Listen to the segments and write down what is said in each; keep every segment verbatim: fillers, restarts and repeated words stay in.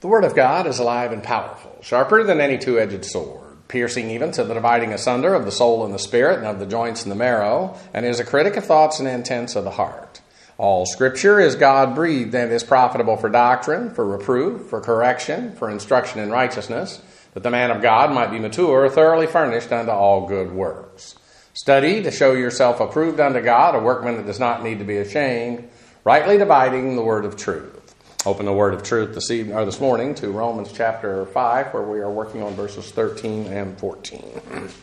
The Word of God is alive and powerful, sharper than any two-edged sword, piercing even to the dividing asunder of the soul and the spirit and of the joints and the marrow, and is a critic of thoughts and intents of the heart. All Scripture is God-breathed and is profitable for doctrine, for reproof, for correction, for instruction in righteousness, that the man of God might be mature, thoroughly furnished unto all good works. Study to show yourself approved unto God, a workman that does not need to be ashamed, rightly dividing the word of truth. Open the word of truth this evening or this morning to Romans chapter five, where we are working on verses thirteen and fourteen.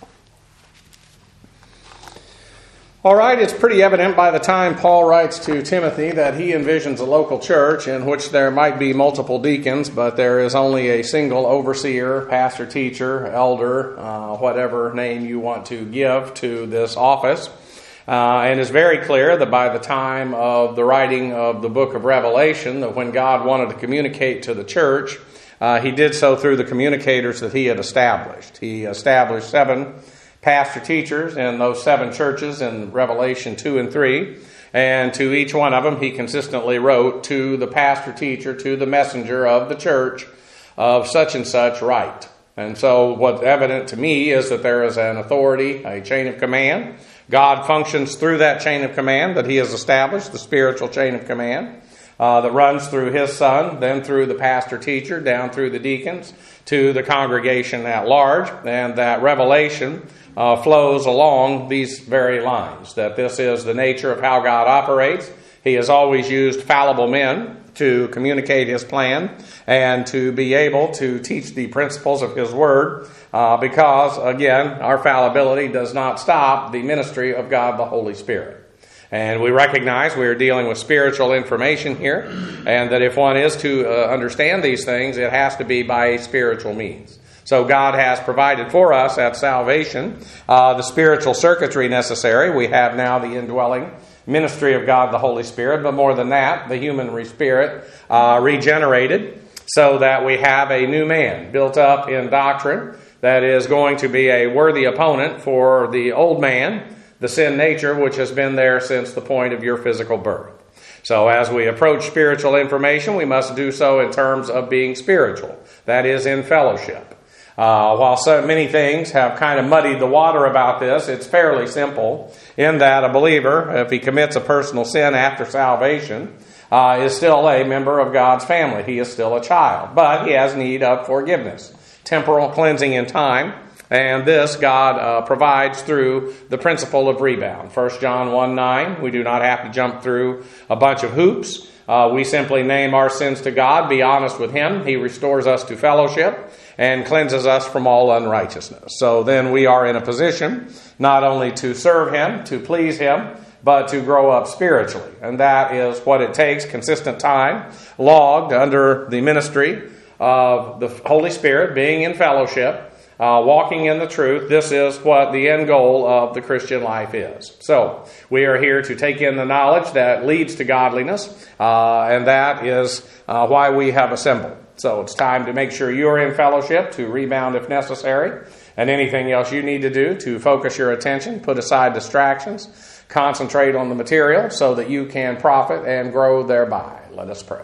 All right, it's pretty evident by the time Paul writes to Timothy that he envisions a local church in which there might be multiple deacons, but there is only a single overseer, pastor, teacher, elder, uh, whatever name you want to give to this office. Uh, and it's very clear that by the time of the writing of the book of Revelation, that when God wanted to communicate to the church, uh, he did so through the communicators that he had established. He established seven pastor teachers in those seven churches in Revelation two and three. And to each one of them, he consistently wrote to the pastor teacher, to the messenger of the church of such and such right. And so what's evident to me is that there is an authority, a chain of command. God functions through that chain of command that he has established, the spiritual chain of command, uh, that runs through his son, then through the pastor teacher, down through the deacons, to the congregation at large. And that revelation uh, flows along these very lines, that this is the nature of how God operates. He has always used fallible men to communicate his plan and to be able to teach the principles of his word, uh, because, again, our fallibility does not stop the ministry of God the Holy Spirit. And we recognize we are dealing with spiritual information here, and that if one is to uh, understand these things, it has to be by a spiritual means. So God has provided for us at salvation uh, the spiritual circuitry necessary. We have now the indwelling ministry of God the Holy Spirit, but more than that, the human spirit uh, regenerated so that we have a new man built up in doctrine that is going to be a worthy opponent for the old man, the sin nature, which has been there since the point of your physical birth. So as we approach spiritual information, we must do so in terms of being spiritual, that is, in fellowship. Uh, while so many things have kind of muddied the water about this, it's fairly simple in that a believer, if he commits a personal sin after salvation, uh, is still a member of God's family. He is still a child, but he has need of forgiveness, temporal cleansing in time, and this God uh, provides through the principle of rebound. First John one nine, we do not have to jump through a bunch of hoops. Uh, we simply name our sins to God, be honest with him. He restores us to fellowship and cleanses us from all unrighteousness. So then we are in a position not only to serve him, to please him, but to grow up spiritually. And that is what it takes, consistent time, logged under the ministry of the Holy Spirit, being in fellowship, uh, walking in the truth. This is what the end goal of the Christian life is. So we are here to take in the knowledge that leads to godliness, uh, and that is uh, why we have assembled. So it's time to make sure you're in fellowship, to rebound if necessary, and anything else you need to do to focus your attention, put aside distractions, concentrate on the material so that you can profit and grow thereby. Let us pray.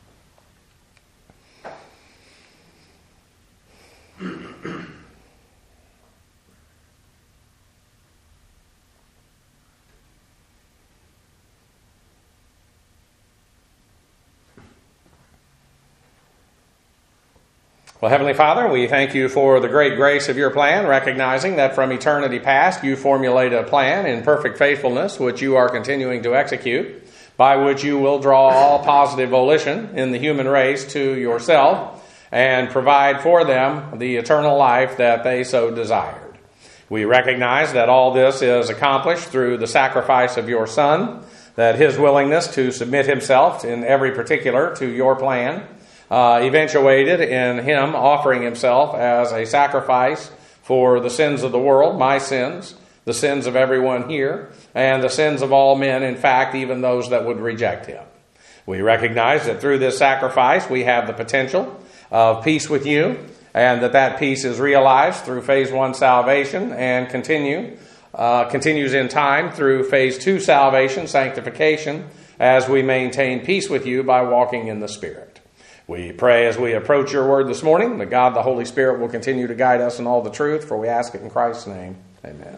Well, Heavenly Father, we thank you for the great grace of your plan, recognizing that from eternity past you formulated a plan in perfect faithfulness, which you are continuing to execute, by which you will draw all positive volition in the human race to yourself and provide for them the eternal life that they so desired. We recognize that all this is accomplished through the sacrifice of your Son, that his willingness to submit himself in every particular to your plan Uh, eventuated in him offering himself as a sacrifice for the sins of the world, my sins, the sins of everyone here, and the sins of all men, in fact, even those that would reject him. We recognize that through this sacrifice we have the potential of peace with you, and that that peace is realized through phase one salvation and continue uh, continues in time through phase two salvation, sanctification, as we maintain peace with you by walking in the Spirit. We pray as we approach your word this morning that God the Holy Spirit will continue to guide us in all the truth, for we ask it in Christ's name. Amen.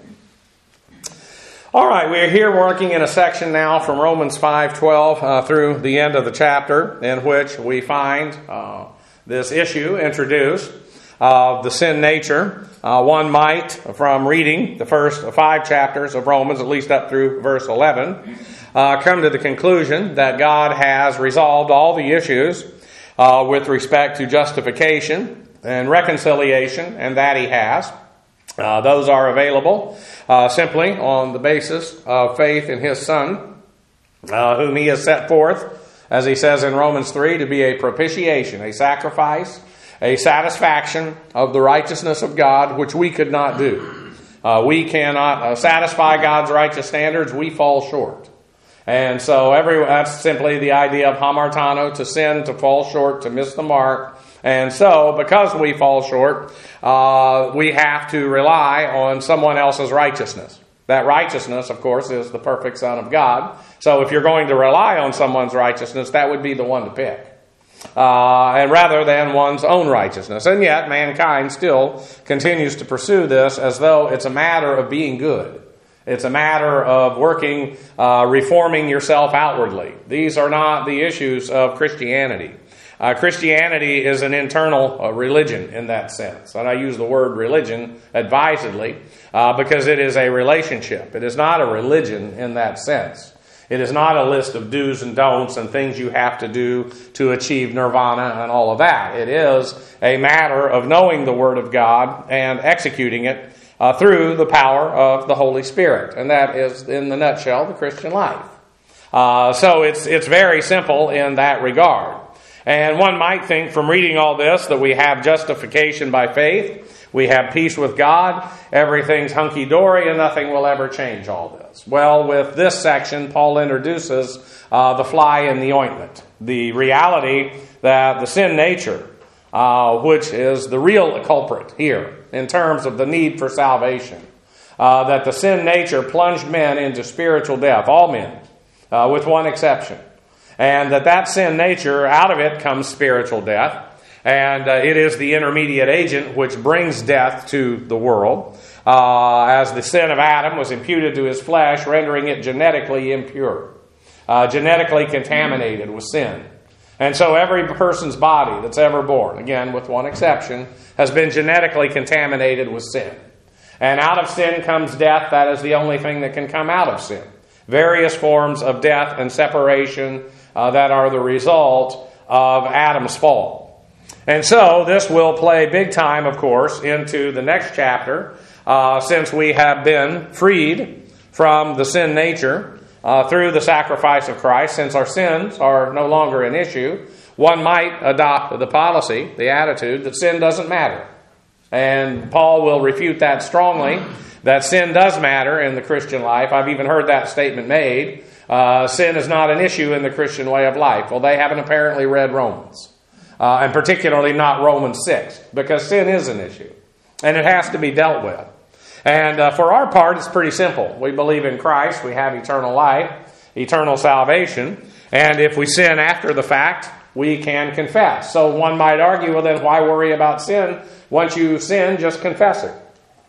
All right, we're here working in a section now from Romans five twelve uh, through the end of the chapter, in which we find uh, this issue introduced of the sin nature. Uh, one might, from reading the first five chapters of Romans, at least up through verse eleven, uh, come to the conclusion that God has resolved all the issues uh, with respect to justification and reconciliation, and that He has. Uh, those are available uh, simply on the basis of faith in His Son, uh, whom He has set forth, as He says in Romans three, to be a propitiation, a sacrifice, a satisfaction of the righteousness of God, which we could not do. Uh, we cannot uh, satisfy God's righteous standards. We fall short. And so every that's simply the idea of hamartano, to sin, to fall short, to miss the mark. And so, because we fall short, uh, we have to rely on someone else's righteousness. That righteousness, of course, is the perfect Son of God. So if you're going to rely on someone's righteousness, that would be the one to pick. Uh, and rather than one's own righteousness. And yet, mankind still continues to pursue this as though it's a matter of being good. It's a matter of working, uh, reforming yourself outwardly. These are not the issues of Christianity. Uh, Christianity is an internal uh, religion in that sense. And I use the word religion advisedly uh, because it is a relationship. It is not a religion in that sense. It is not a list of do's and don'ts and things you have to do to achieve nirvana and all of that. It is a matter of knowing the Word of God and executing it uh, through the power of the Holy Spirit. And that is, in the nutshell, the Christian life. Uh, so it's it's very simple in that regard. And one might think from reading all this that we have justification by faith, we have peace with God, everything's hunky-dory, and nothing will ever change all this. Well, with this section, Paul introduces uh, the fly in the ointment, the reality that the sin nature, uh, which is the real culprit here in terms of the need for salvation, uh, that the sin nature plunged men into spiritual death, all men, uh, with one exception. And that that sin nature, out of it comes spiritual death. And uh, it is the intermediate agent which brings death to the world. Uh, as the sin of Adam was imputed to his flesh, rendering it genetically impure. Uh, genetically contaminated with sin. And so every person's body that's ever born, again with one exception, has been genetically contaminated with sin. And out of sin comes death. That is the only thing that can come out of sin. Various forms of death and separation Uh, that are the result of Adam's fall. And so this will play big time, of course, into the next chapter, uh, since we have been freed from the sin nature uh, through the sacrifice of Christ. Since our sins are no longer an issue, one might adopt the policy, the attitude, that sin doesn't matter. And Paul will refute that strongly, that sin does matter in the Christian life. I've even heard that statement made. Uh, sin is not an issue in the Christian way of life. Well, they haven't apparently read Romans. Uh, and particularly not Romans six. Because sin is an issue. And it has to be dealt with. And uh, for our part, it's pretty simple. We believe in Christ. We have eternal life. Eternal salvation. And if we sin after the fact, we can confess. So one might argue, well then why worry about sin? Once you sin, just confess it.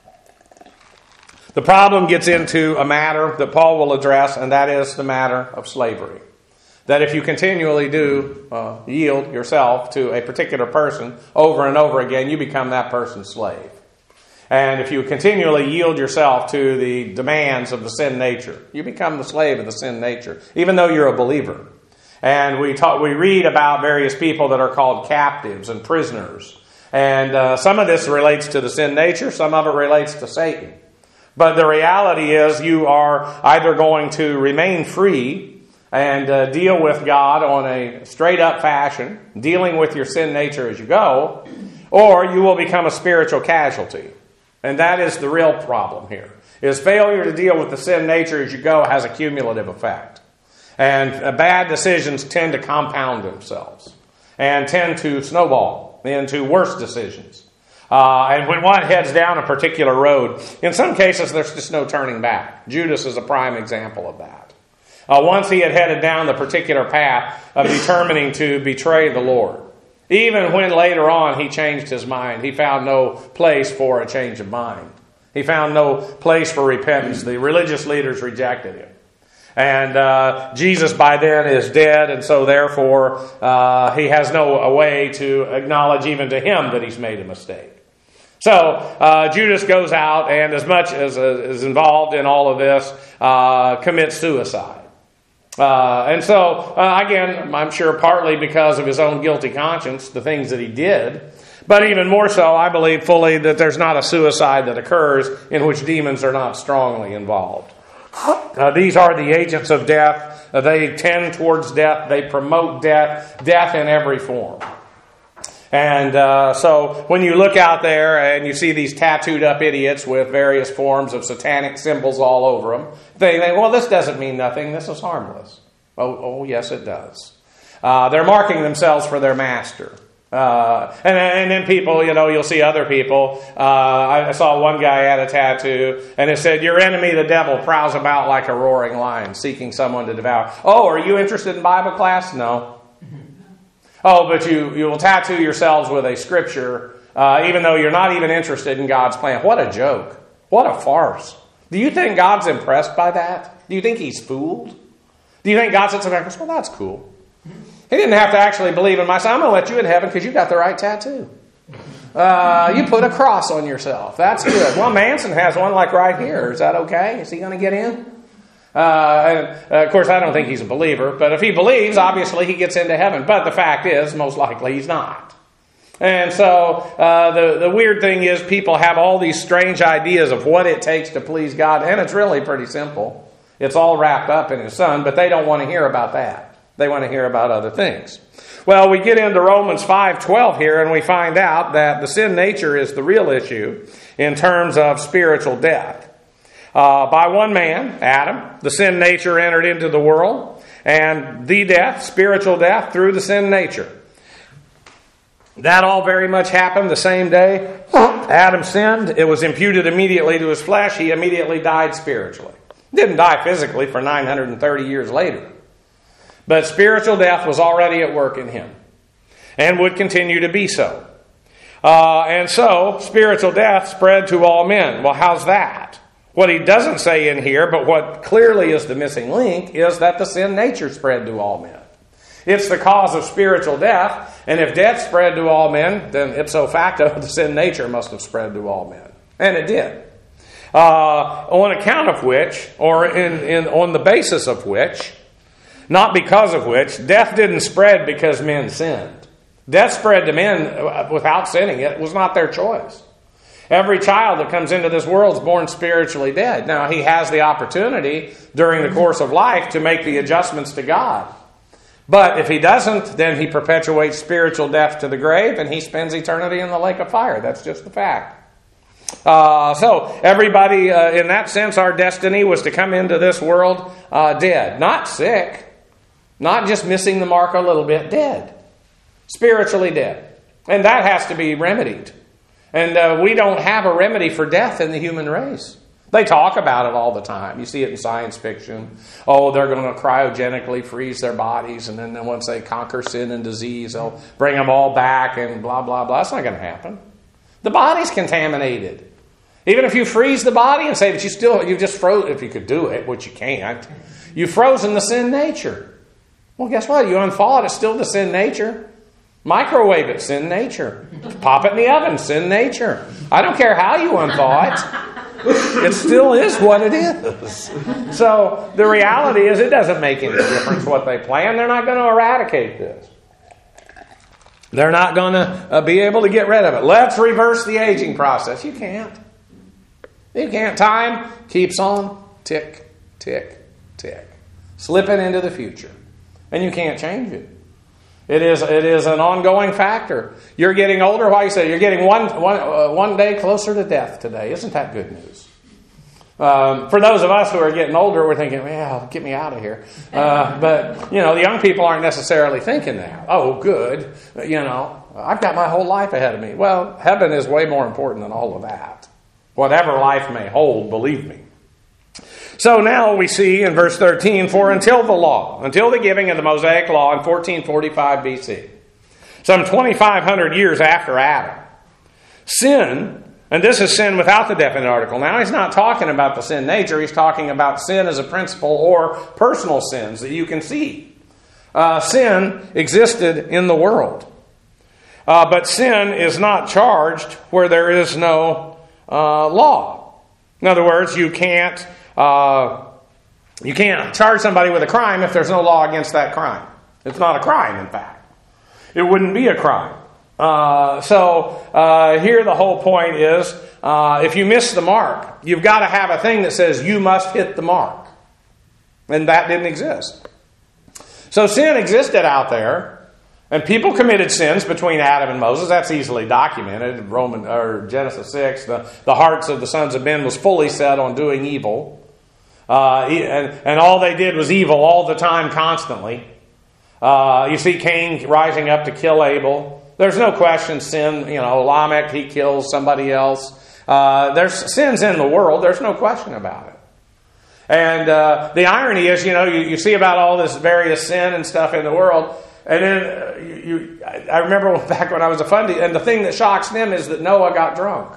The problem gets into a matter that Paul will address, and that is the matter of slavery. That if you continually do uh, yield yourself to a particular person over and over again, you become that person's slave. And if you continually yield yourself to the demands of the sin nature, you become the slave of the sin nature, even though you're a believer. And we talk, we read about various people that are called captives and prisoners. And uh, some of this relates to the sin nature, some of it relates to Satan. But the reality is you are either going to remain free and uh, deal with God on a straight-up fashion, dealing with your sin nature as you go, or you will become a spiritual casualty. And that is the real problem here, is failure to deal with the sin nature as you go has a cumulative effect. And uh, bad decisions tend to compound themselves and tend to snowball into worse decisions. Uh, and when one heads down a particular road, in some cases there's just no turning back. Judas is a prime example of that. Uh, once he had headed down the particular path of determining to betray the Lord, Even when later on he changed his mind, he found no place for a change of mind. He found no place for repentance. The religious leaders rejected him. And uh, Jesus by then is dead, and so therefore uh, he has no way to acknowledge even to him that he's made a mistake. So uh, Judas goes out and, as much as uh, is involved in all of this, uh, commits suicide. Uh, and so, uh, again, I'm sure partly because of his own guilty conscience, the things that he did. But even more so, I believe fully that there's not a suicide that occurs in which demons are not strongly involved. Uh, these are the agents of death. Uh, they tend towards death. They promote death, death in every form. And uh, so when you look out there and you see these tattooed up idiots with various forms of satanic symbols all over them, they think, well, this doesn't mean nothing. This is harmless. Oh, oh yes, it does. Uh, they're marking themselves for their master. Uh, and, and then people, you know, you'll see other people. Uh, I saw one guy had a tattoo, and it said, "Your enemy, the devil, prowls about like a roaring lion, seeking someone to devour." Oh, are you interested in Bible class? No. Oh, but you, you will tattoo yourselves with a scripture, uh, even though you're not even interested in God's plan. What a joke. What a farce. Do you think God's impressed by that? Do you think he's fooled? Do you think God sits back and goes, well, that's cool. He didn't have to actually believe in my son. I'm going to let you in heaven because you got the right tattoo. Uh, you put a cross on yourself. That's good. Well, Manson has one like right here. Is that okay? Is he going to get in? Uh, and, uh, of course, I don't think he's a believer. But if he believes, obviously he gets into heaven. But the fact is, most likely he's not. And so uh, the, the weird thing is people have all these strange ideas of what it takes to please God. And it's really pretty simple. It's all wrapped up in his son. But they don't want to hear about that. They want to hear about other things. Well, we get into Romans five twelve here, and we find out that the sin nature is the real issue in terms of spiritual death. Uh, by one man, Adam, the sin nature entered into the world, and the death, spiritual death, through the sin nature. That all very much happened the same day Adam sinned. It was imputed immediately to his flesh. He immediately died spiritually. Didn't die physically for nine hundred thirty years later. But spiritual death was already at work in him and would continue to be so. Uh, and so, spiritual death spread to all men. Well, how's that? What he doesn't say in here, but what clearly is the missing link, is that the sin nature spread to all men. It's the cause of spiritual death, and if death spread to all men, then ipso facto, the sin nature must have spread to all men. And it did. Uh, on account of which, or in, in on the basis of which, not because of which, death didn't spread because men sinned. Death spread to men without sinning. It was not their choice. Every child that comes into this world is born spiritually dead. Now, he has the opportunity during the course of life to make the adjustments to God. But if he doesn't, then he perpetuates spiritual death to the grave, and he spends eternity in the lake of fire. That's just the fact. Uh, so, everybody, uh, in that sense, our destiny was to come into this world uh, dead. Not sick. Not just missing the mark a little bit, dead. Spiritually dead. And that has to be remedied. And uh, we don't have a remedy for death in the human race. They talk about it all the time. You see it in science fiction. Oh, they're going to cryogenically freeze their bodies, and then once they conquer sin and disease, they'll bring them all back and blah, blah, blah. That's not going to happen. The body's contaminated. Even if you freeze the body and say that you still, you've just frozen, if you could do it, which you can't, you've frozen the sin nature. Well, guess what? You unthaw it, it's still the sin nature. Microwave it, sin nature. Pop it in the oven, sin nature. I don't care how you unthaw it. It still is what it is. So the reality is it doesn't make any difference what they plan. They're not going to eradicate this. They're not going to uh, be able to get rid of it. Let's reverse the aging process. You can't. You can't. Time keeps on tick, tick, tick. Slipping into the future. And you can't change it. It is it is an ongoing factor. You're getting older. Why you say you're getting one one uh, one day closer to death today? Isn't that good news? Um, for those of us who are getting older, we're thinking, "Well, get me out of here." Uh, but you know, the young people aren't necessarily thinking that. Oh, good. You know, I've got my whole life ahead of me. Well, heaven is way more important than all of that. Whatever life may hold, believe me. So now we see in verse thirteen, for until the law, until the giving of the Mosaic law in fourteen forty-five B C, some twenty-five hundred years after Adam. Sin, and this is sin without the definite article. Now, he's not talking about the sin nature. He's talking about sin as a principle or personal sins that you can see. Uh, sin existed in the world. Uh, but sin is not charged where there is no uh, law. In other words, you can't uh, you can't charge somebody with a crime if there's no law against that crime. It's not a crime, in fact. It wouldn't be a crime. Uh, so uh, here the whole point is, uh, if you miss the mark, you've got to have a thing that says you must hit the mark. And that didn't exist. So sin existed out there, and people committed sins between Adam and Moses. That's easily documented. Roman or Genesis six, the, the hearts of the sons of men was fully set on doing evil. Uh, and, and all they did was evil all the time, constantly. Uh, you see Cain rising up to kill Abel. There's no question sin, you know, Lamech, he kills somebody else. Uh, there's sins in the world. There's no question about it. And uh, the irony is, you know, you, you see about all this various sin and stuff in the world. And then uh, you, you, I remember back when I was a fundy, and the thing that shocks them is that Noah got drunk.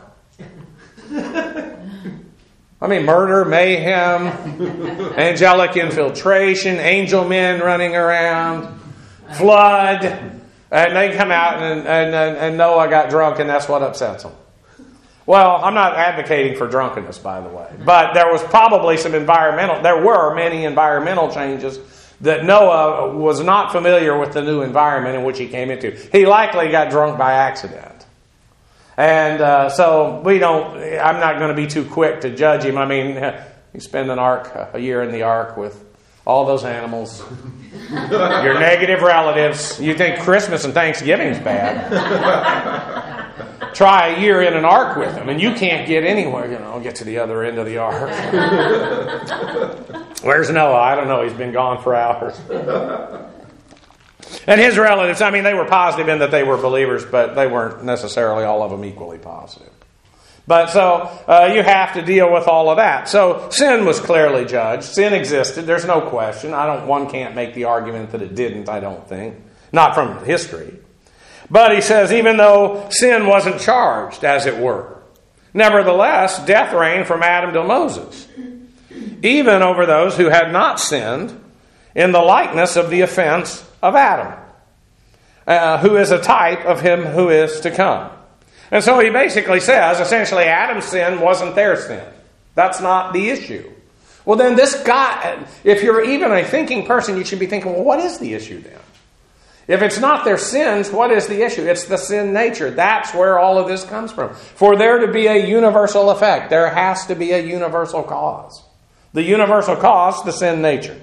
I mean, murder, mayhem, angelic infiltration, angel men running around, flood, and they come out and, and, and Noah got drunk, and that's what upsets them. Well, I'm not advocating for drunkenness, by the way, but there was probably some environmental, there were many environmental changes that Noah was not familiar with the new environment in which he came into. He likely got drunk by accident. And uh, so we don't, I'm not going to be too quick to judge him. I mean, you spend an ark, a year in the ark with all those animals, your negative relatives. You think Christmas and Thanksgiving's bad. Try a year in an ark with them, and you can't get anywhere. You know, get to the other end of the ark. Where's Noah? I don't know. He's been gone for hours. And his relatives, I mean, they were positive in that they were believers, but they weren't necessarily all of them equally positive. But so uh, you have to deal with all of that. So sin was clearly judged. Sin existed. There's no question. I don't. One can't make the argument that it didn't, I don't think. Not from history. But he says, even though sin wasn't charged, as it were, nevertheless, death reigned from Adam to Moses, even over those who had not sinned, in the likeness of the offense of Adam, uh, who is a type of him who is to come. And so he basically says, essentially, Adam's sin wasn't their sin. That's not the issue. Well, then this guy, if you're even a thinking person, you should be thinking, well, what is the issue then? If it's not their sins, what is the issue? It's the sin nature. That's where all of this comes from. For there to be a universal effect, there has to be a universal cause. The universal cause, the sin nature.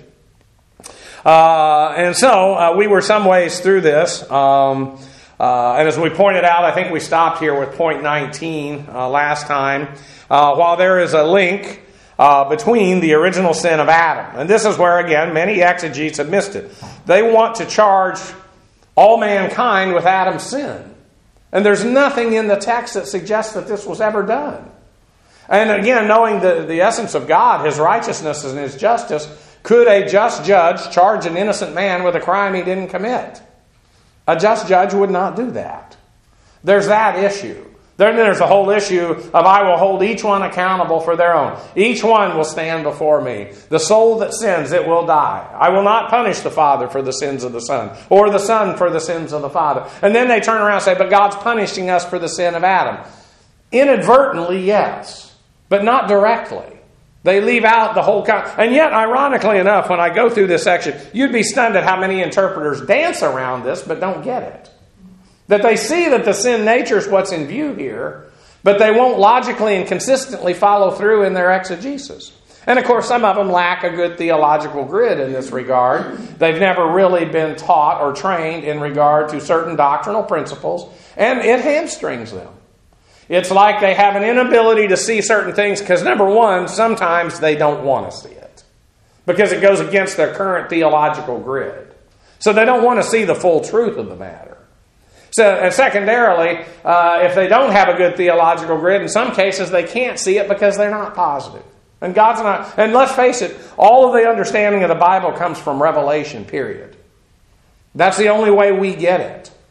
Uh, and so uh, we were some ways through this. Um, uh, and as we pointed out, I think we stopped here with point nineteen uh, last time. Uh, while there is a link uh, between the original sin of Adam. And this is where, again, many exegetes have missed it. They want to charge all mankind with Adam's sin. And there's nothing in the text that suggests that this was ever done. And again, knowing the, the essence of God, His righteousness and His justice, could a just judge charge an innocent man with a crime he didn't commit? A just judge would not do that. There's that issue. Then there's the whole issue of I will hold each one accountable for their own. Each one will stand before me. The soul that sins, it will die. I will not punish the father for the sins of the son, or the son for the sins of the father. And then they turn around and say, but God's punishing us for the sin of Adam. Inadvertently, yes, but not directly. They leave out the whole con- and yet, ironically enough, when I go through this section, you'd be stunned at how many interpreters dance around this but don't get it. That they see that the sin nature is what's in view here, but they won't logically and consistently follow through in their exegesis. And of course, some of them lack a good theological grid in this regard. They've never really been taught or trained in regard to certain doctrinal principles, and it hamstrings them. It's like they have an inability to see certain things because, number one, sometimes they don't want to see it because it goes against their current theological grid. So they don't want to see the full truth of the matter. So, and secondarily, uh, if they don't have a good theological grid, in some cases they can't see it because they're not positive. And God's not, and let's face it, all of the understanding of the Bible comes from revelation, period. That's the only way we get it.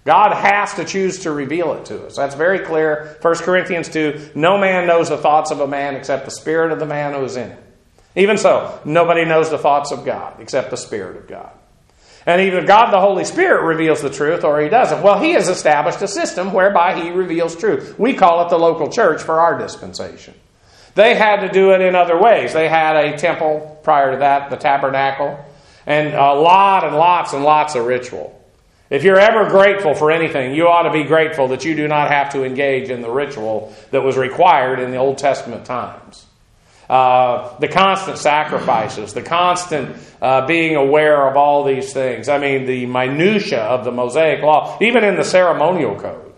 God has to choose to reveal it to us. That's very clear. First Corinthians two, no man knows the thoughts of a man except the spirit of the man who is in him. Even so, nobody knows the thoughts of God except the Spirit of God. And either God the Holy Spirit reveals the truth or He doesn't. Well, He has established a system whereby He reveals truth. We call it the local church for our dispensation. They had to do it in other ways. They had a temple prior to that, the tabernacle, and a lot and lots and lots of ritual. If you're ever grateful for anything, you ought to be grateful that you do not have to engage in the ritual that was required in the Old Testament times. Uh, the constant sacrifices, the constant uh, being aware of all these things. I mean, the minutia of the Mosaic Law, even in the ceremonial code.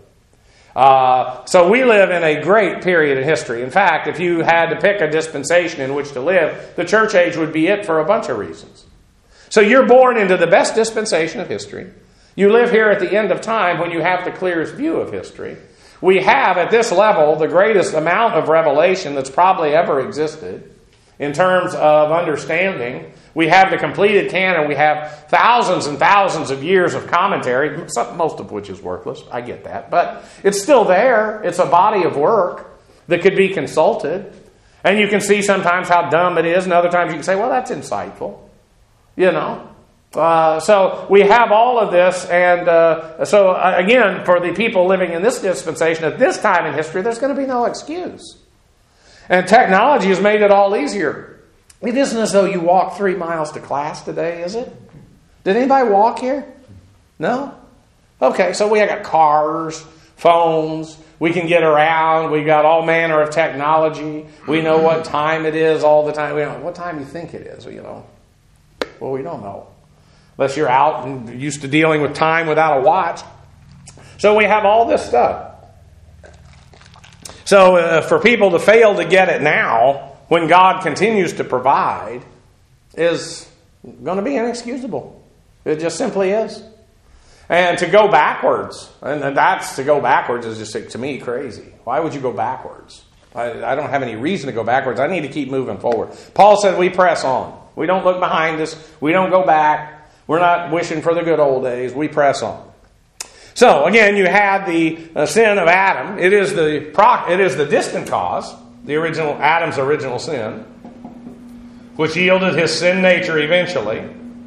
Uh, so we live in a great period in history. In fact, if you had to pick a dispensation in which to live, the church age would be it for a bunch of reasons. So you're born into the best dispensation of history. You live here at the end of time when you have the clearest view of history. We have, at this level, the greatest amount of revelation that's probably ever existed in terms of understanding. We have the completed canon. We have thousands and thousands of years of commentary, some, most of which is worthless. I get that. But it's still there. It's a body of work that could be consulted. And you can see sometimes how dumb it is, and other times you can say, well, that's insightful. You know. Uh, so we have all of this, and uh, so uh, again, for the people living in this dispensation at this time in history, there's going to be no excuse. And technology has made it all easier. It isn't as though you walk three miles to class today, is it? Did anybody walk here? No? Okay, so we got cars, phones, we can get around, we got all manner of technology, we know what time it is all the time. We know what time you think it is, you know. Well, we don't know. Unless you're out and used to dealing with time without a watch. So we have all this stuff. So uh, for people to fail to get it now, when God continues to provide, is going to be inexcusable. It just simply is. And to go backwards, and that's to go backwards is just, to me, crazy. Why would you go backwards? I, I don't have any reason to go backwards. I need to keep moving forward. Paul said we press on. We don't look behind us. We don't go back. We're not wishing for the good old days. We press on. So, again, you had the uh, sin of Adam. It is the pro- it is the distant cause, the original Adam's original sin, which yielded his sin nature eventually.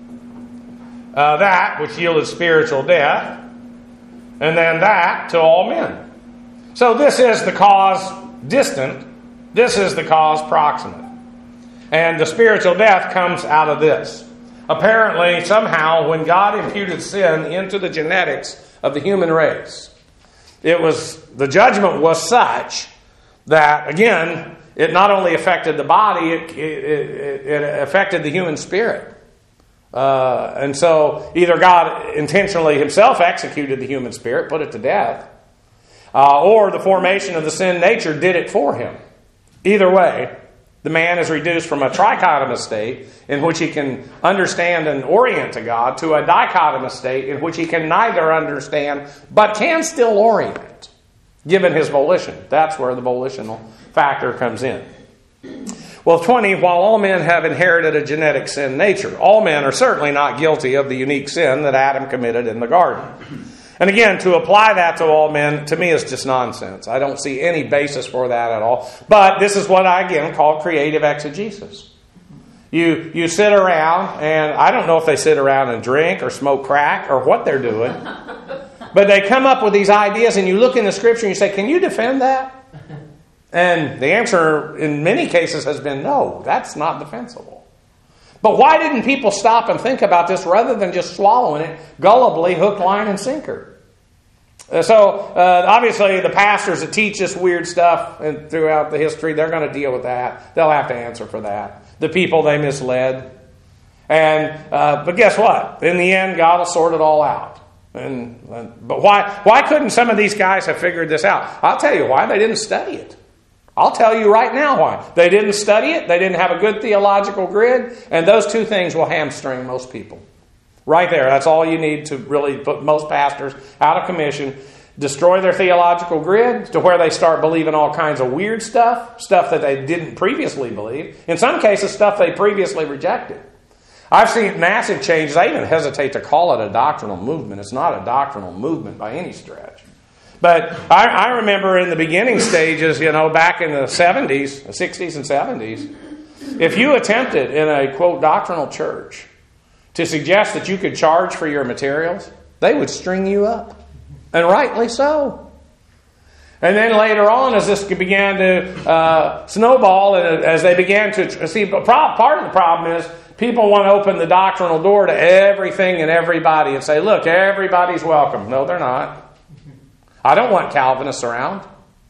Uh, that, which yielded spiritual death. And then that to all men. So this is the cause distant. This is the cause proximate. And the spiritual death comes out of this. Apparently, somehow, when God imputed sin into the genetics of the human race, it was the judgment was such that, again, it not only affected the body, it, it, it affected the human spirit. Uh, and so, either God intentionally himself executed the human spirit, put it to death, uh, or the formation of the sin nature did it for him. Either way, the man is reduced from a trichotomous state in which he can understand and orient to God to a dichotomous state in which he can neither understand but can still orient, given his volition. That's where the volitional factor comes in. Well, twenty, while all men have inherited a genetic sin nature, all men are certainly not guilty of the unique sin that Adam committed in the garden. And again, to apply that to all men, to me, is just nonsense. I don't see any basis for that at all. But this is what I, again, call creative exegesis. You you sit around, and I don't know if they sit around and drink or smoke crack or what they're doing. But they come up with these ideas, and you look in the Scripture and you say, can you defend that? And the answer, in many cases, has been no, that's not defensible. But why didn't people stop and think about this rather than just swallowing it gullibly, hook, line, and sinker? Uh, so, uh, obviously, the pastors that teach this weird stuff and throughout the history, they're going to deal with that. They'll have to answer for that. The people they misled. And uh, but guess what? In the end, God will sort it all out. And, and But why, why couldn't some of these guys have figured this out? I'll tell you why. They didn't study it. I'll tell you right now why. They didn't study it. They didn't have a good theological grid. And those two things will hamstring most people. Right there. That's all you need to really put most pastors out of commission. Destroy their theological grid to where they start believing all kinds of weird stuff. Stuff that they didn't previously believe. In some cases, stuff they previously rejected. I've seen massive changes. I even hesitate to call it a doctrinal movement. It's not a doctrinal movement by any stretch. But I, I remember in the beginning stages, you know, back in the seventies, the sixties and seventies, if you attempted in a, quote, doctrinal church to suggest that you could charge for your materials, they would string you up. And rightly so. And then later on, as this began to uh, snowball, and as they began to see, part of the problem is people want to open the doctrinal door to everything and everybody and say, look, everybody's welcome. No, they're not. I don't want Calvinists around.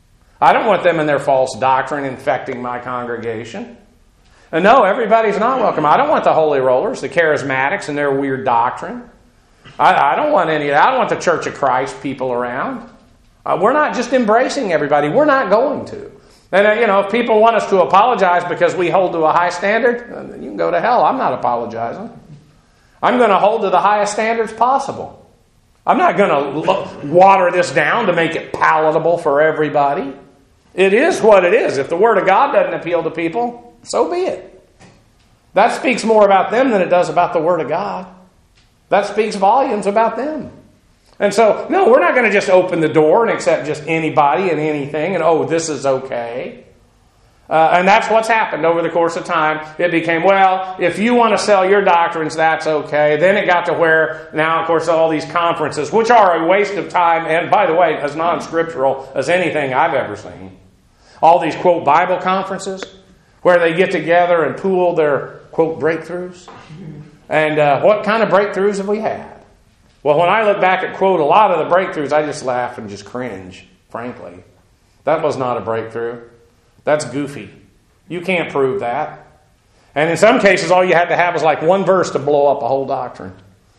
I don't want them and their false doctrine infecting my congregation. And no, everybody's not welcome. I don't want the holy rollers, the charismatics and their weird doctrine. I, I don't want any of that. I don't want the Church of Christ people around. Uh, we're not just embracing everybody. We're not going to. And, uh, you know, if people want us to apologize because we hold to a high standard, uh, you can go to hell. I'm not apologizing. I'm going to hold to the highest standards possible. I'm not going to lo- water this down to make it palatable for everybody. It is what it is. If the Word of God doesn't appeal to people, so be it. That speaks more about them than it does about the Word of God. That speaks volumes about them. And so, no, we're not going to just open the door and accept just anybody and anything and, oh, this is okay. Uh, and that's what's happened over the course of time. It became, well, if you want to sell your doctrines, that's okay. Then it got to where now, of course, all these conferences, which are a waste of time, and by the way, as non-scriptural as anything I've ever seen. All these, quote, Bible conferences where they get together and pool their, quote, breakthroughs. And uh, what kind of breakthroughs have we had? Well, when I look back at, quote, a lot of the breakthroughs, I just laugh and just cringe, frankly. That was not a breakthrough. That's goofy. You can't prove that. And in some cases, all you had to have was like one verse to blow up a whole doctrine.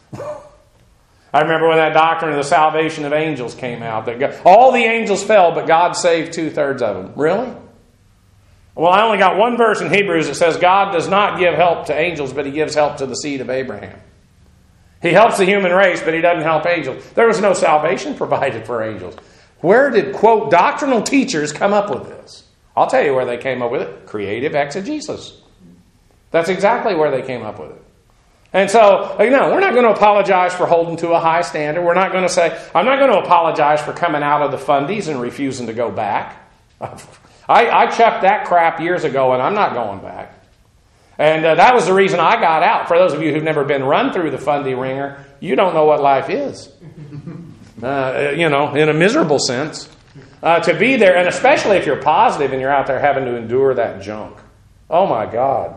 I remember when that doctrine of the salvation of angels came out. That God, all the angels fell, but God saved two-thirds of them. Really? Well, I only got one verse in Hebrews that says God does not give help to angels, but He gives help to the seed of Abraham. He helps the human race, but He doesn't help angels. There was no salvation provided for angels. Where did, quote, doctrinal teachers come up with this? I'll tell you where they came up with it. Creative exegesis. That's exactly where they came up with it. And so, you know, we're not going to apologize for holding to a high standard. We're not going to say, I'm not going to apologize for coming out of the fundies and refusing to go back. I, I chucked that crap years ago, and I'm not going back. And uh, that was the reason I got out. For those of you who've never been run through the fundy ringer, you don't know what life is. Uh, you know, in a miserable sense. Uh, to be there, and especially if you're positive and you're out there having to endure that junk. Oh my God.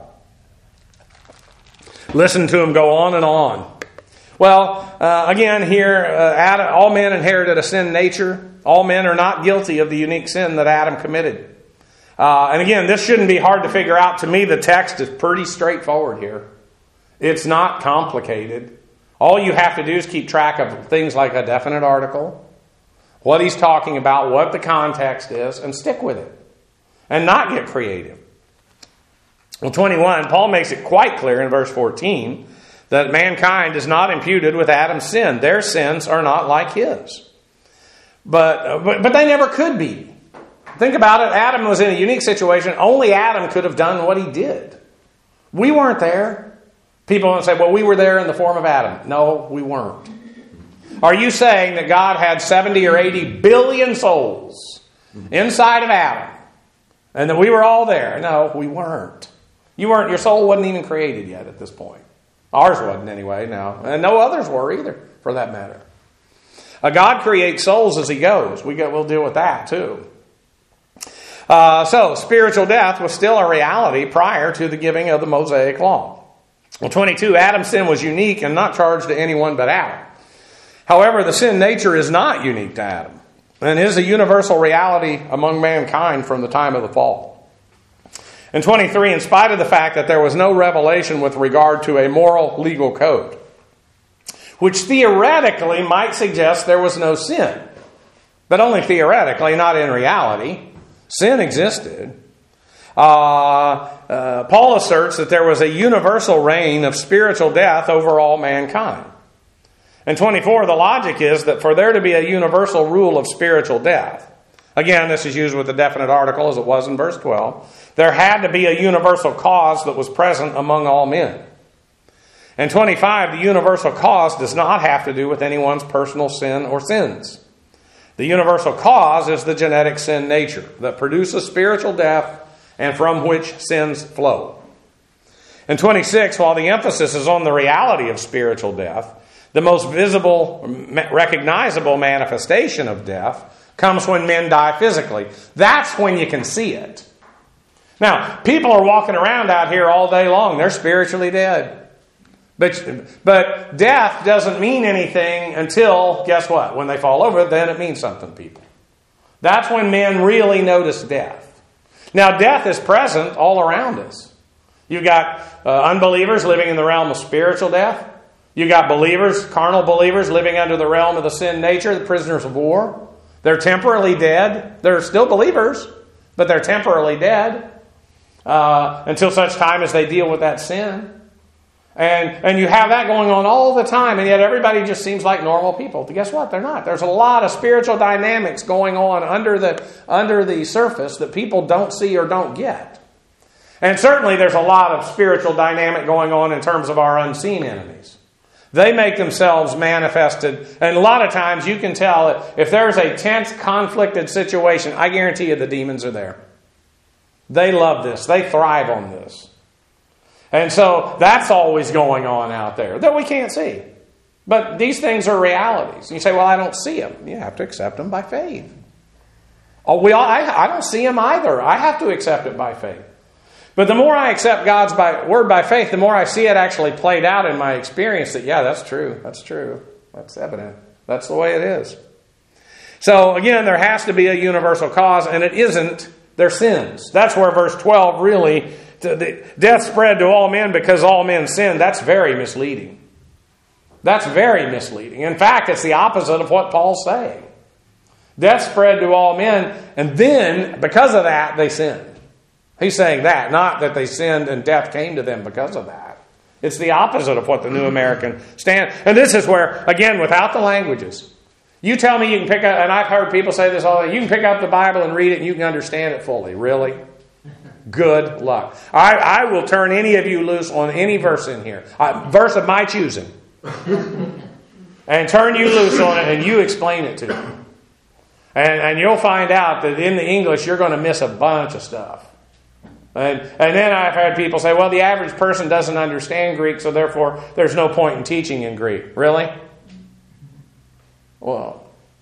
Listen to him go on and on. Well, uh, again here, uh, Adam, all men inherited a sin nature. All men are not guilty of the unique sin that Adam committed. Uh, and again, this shouldn't be hard to figure out. To me, the text is pretty straightforward here. It's not complicated. All you have to do is keep track of things like a definite article, what he's talking about, what the context is, and stick with it. And not get creative. Well, twenty-one, Paul makes it quite clear in verse fourteen that mankind is not imputed with Adam's sin. Their sins are not like his. But, but, but they never could be. Think about it. Adam was in a unique situation. Only Adam could have done what he did. We weren't there. People want to say, well, we were there in the form of Adam. No, we weren't. Are you saying that God had seventy or eighty billion souls inside of Adam and that we were all there? No, we weren't. You weren't. Your soul wasn't even created yet at this point. Ours wasn't anyway, no. And no others were either, for that matter. Uh, God creates souls as He goes. We get, we'll deal with that too. Uh, so, spiritual death was still a reality prior to the giving of the Mosaic Law. Well, twenty-two, Adam's sin was unique and not charged to anyone but Adam. However, the sin nature is not unique to Adam and is a universal reality among mankind from the time of the fall. And twenty-three, in spite of the fact that there was no revelation with regard to a moral legal code, which theoretically might suggest there was no sin, but only theoretically, not in reality. Sin existed. Uh, uh, Paul asserts that there was a universal reign of spiritual death over all mankind. And twenty-four, the logic is that for there to be a universal rule of spiritual death, again, this is used with a definite article as it was in verse twelve, there had to be a universal cause that was present among all men. And twenty-five, the universal cause does not have to do with anyone's personal sin or sins. The universal cause is the genetic sin nature that produces spiritual death and from which sins flow. And twenty-six, while the emphasis is on the reality of spiritual death, the most visible, recognizable manifestation of death comes when men die physically. That's when you can see it. Now, people are walking around out here all day long. They're spiritually dead. But, but death doesn't mean anything until, guess what? When they fall over, then it means something to people. That's when men really notice death. Now, death is present all around us. You've got uh, unbelievers living in the realm of spiritual death. You've got believers, carnal believers, living under the realm of the sin nature, the prisoners of war. They're temporarily dead. They're still believers, but they're temporarily dead uh, until such time as they deal with that sin. And and you have that going on all the time, and yet everybody just seems like normal people. But guess what? They're not. There's a lot of spiritual dynamics going on under the under the surface that people don't see or don't get. And certainly there's a lot of spiritual dynamic going on in terms of our unseen enemies. They make themselves manifested, and a lot of times you can tell that if there's a tense, conflicted situation, I guarantee you the demons are there. They love this. They thrive on this. And so that's always going on out there that we can't see. But these things are realities. You say, well, I don't see them. You have to accept them by faith. Oh, we all, I, I don't see them either. I have to accept it by faith. But the more I accept God's by, word by faith, the more I see it actually played out in my experience that, yeah, that's true. That's true. That's evident. That's the way it is. So, again, there has to be a universal cause, and it isn't their sins. That's where verse twelve really... The death spread to all men because all men sinned. That's very misleading. That's very misleading. In fact, it's the opposite of what Paul's saying. Death spread to all men, and then, because of that, they sinned. He's saying that, not that they sinned and death came to them because of that. It's the opposite of what the New American Standard. And this is where, again, without the languages, you tell me you can pick up, and I've heard people say this all the time, you can pick up the Bible and read it and you can understand it fully. Really? Good luck. I, I will turn any of you loose on any verse in here. A verse of my choosing. And turn you loose on it and you explain it to me. And, and you'll find out that in the English you're going to miss a bunch of stuff. And, and then I've had people say, well, the average person doesn't understand Greek, so therefore there's no point in teaching in Greek. Really? Well,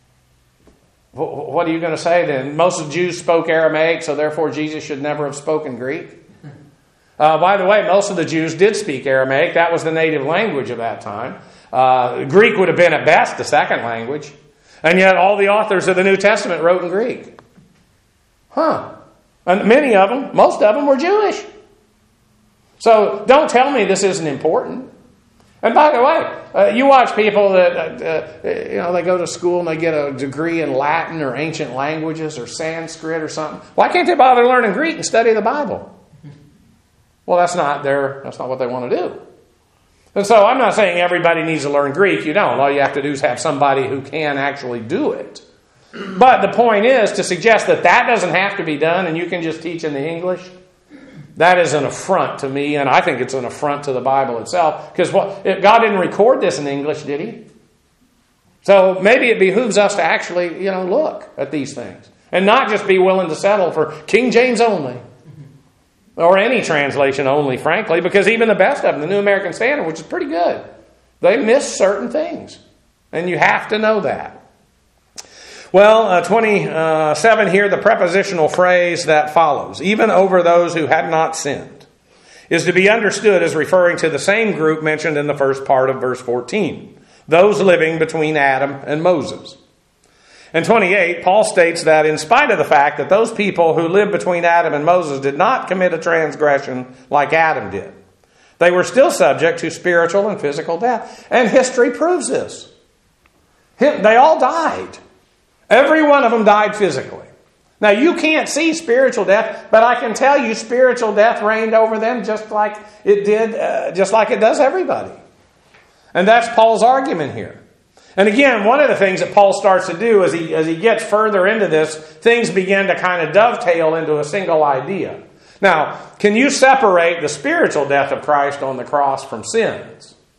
what are you going to say then? Most of the Jews spoke Aramaic, so therefore Jesus should never have spoken Greek? Uh, by the way, most of the Jews did speak Aramaic. That was the native language of that time. Uh, Greek would have been at best the second language. And yet all the authors of the New Testament wrote in Greek. Huh. And many of them, most of them were Jewish. So don't tell me this isn't important. And by the way, uh, you watch people that, uh, uh, you know, they go to school and they get a degree in Latin or ancient languages or Sanskrit or something. Why can't they bother learning Greek and study the Bible? Well, that's not their, that's not what they want to do. And so I'm not saying everybody needs to learn Greek. You don't. All you have to do is have somebody who can actually do it. But the point is to suggest that that doesn't have to be done and you can just teach in the English. That is an affront to me, and I think it's an affront to the Bible itself. Because what God didn't record this in English, did He? So maybe it behooves us to actually, you know, look at these things. And not just be willing to settle for King James only. Or any translation only, frankly. Because even the best of them, the New American Standard, which is pretty good, they miss certain things. And you have to know that. Well, uh, twenty-seven here, the prepositional phrase that follows, even over those who had not sinned, is to be understood as referring to the same group mentioned in the first part of verse fourteen, those living between Adam and Moses. In twenty-eight, Paul states that in spite of the fact that those people who lived between Adam and Moses did not commit a transgression like Adam did, they were still subject to spiritual and physical death. And history proves this. They all died. Every one of them died physically. Now, you can't see spiritual death, but I can tell you spiritual death reigned over them just like it did, uh, just like it does everybody. And that's Paul's argument here. And again, one of the things that Paul starts to do as he, as he gets further into this, things begin to kind of dovetail into a single idea. Now, can you separate the spiritual death of Christ on the cross from sins?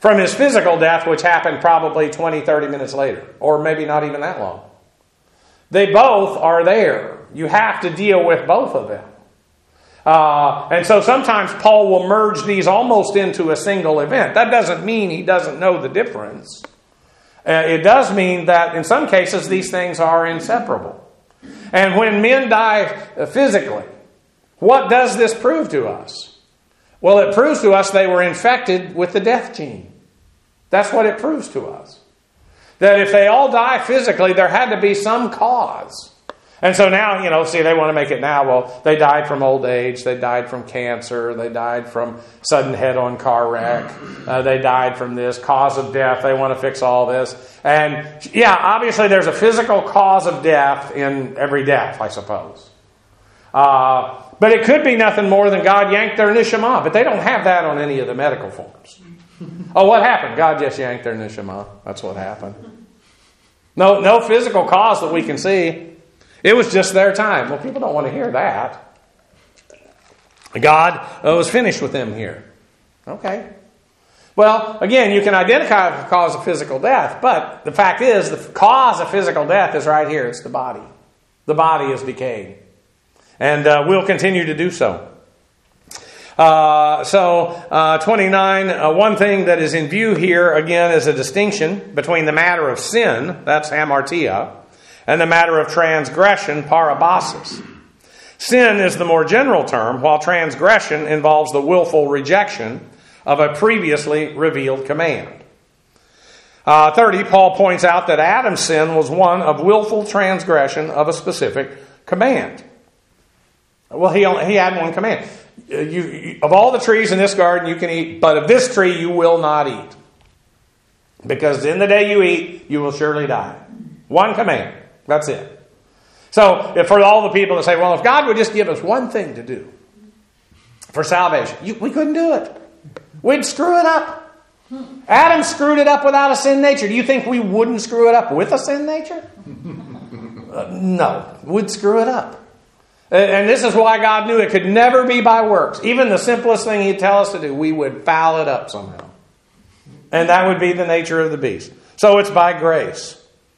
from his physical death, which happened probably twenty, thirty minutes later, or maybe not even that long. They both are there. You have to deal with both of them. Uh, and so sometimes Paul will merge these almost into a single event. That doesn't mean he doesn't know the difference. Uh, it does mean that in some cases these things are inseparable. And when men die physically, what does this prove to us? Well, it proves to us they were infected with the death gene. That's what it proves to us. That if they all die physically, there had to be some cause. And so now, you know, see, they want to make it now. Well, they died from old age. They died from cancer. They died from sudden head-on car wreck. Uh, they died from this cause of death. They want to fix all this. And yeah, obviously there's a physical cause of death in every death, I suppose. Uh, but it could be nothing more than God yanked their neshama. But they don't have that on any of the medical forms. Oh, what happened? God just yanked their neshama. That's what happened. No, no physical cause that we can see. It was just their time. Well, people don't want to hear that. God uh, was finished with them here. Okay. Well, again, you can identify the cause of physical death, but the fact is, the cause of physical death is right here. It's the body. The body is decaying. And uh, we'll continue to do so. Uh, so, uh, twenty-nine, uh, one thing that is in view here, again, is a distinction between the matter of sin, that's hamartia, and the matter of transgression, parabasis. Sin is the more general term, while transgression involves the willful rejection of a previously revealed command. Uh, thirty, Paul points out that Adam's sin was one of willful transgression of a specific command. Well, he only, he had one command. You, you, of all the trees in this garden you can eat, but of this tree you will not eat. Because in the day you eat, you will surely die. One command. That's it. So, if for all the people that say, well, if God would just give us one thing to do for salvation, you, we couldn't do it. We'd screw it up. Adam screwed it up without a sin nature. Do you think we wouldn't screw it up with a sin nature? uh, no, we'd screw it up. And this is why God knew it could never be by works. Even the simplest thing He'd tell us to do, we would foul it up somehow. And that would be the nature of the beast. So it's by grace.